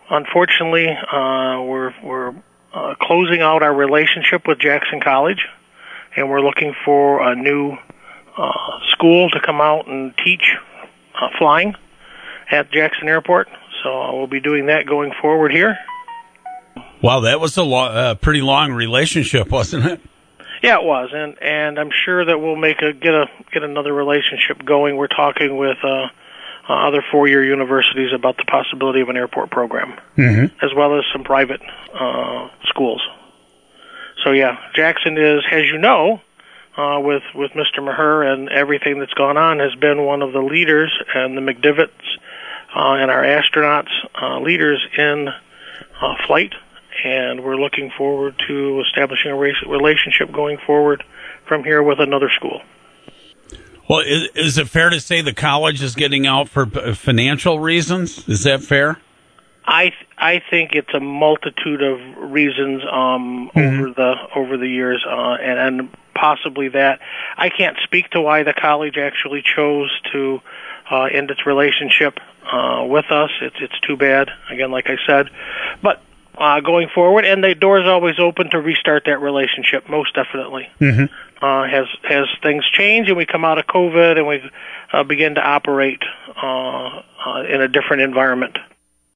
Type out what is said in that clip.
unfortunately, we're closing out our relationship with Jackson College, and we're looking for a new school to come out and teach flying at Jackson Airport. So we'll be doing that going forward here. Wow, that was a pretty long relationship, wasn't it? Yeah, it was, and I'm sure that we'll get another relationship going. We're talking with other four-year universities about the possibility of an airport program, as well as some private schools. So yeah, Jackson is, as you know, with Mr. Maher and everything that's gone on, has been one of the leaders, and the McDivotts and our astronauts leaders in flight. And we're looking forward to establishing a relationship going forward from here with another school. Well, is it fair to say the college is getting out for financial reasons? Is that fair? I think it's a multitude of reasons over the years, and possibly that. I can't speak to why the college actually chose to end its relationship with us. It's too bad, again, like I said. But going forward, and the door is always open to restart that relationship, most definitely. As things change and we come out of COVID and we begin to operate in a different environment.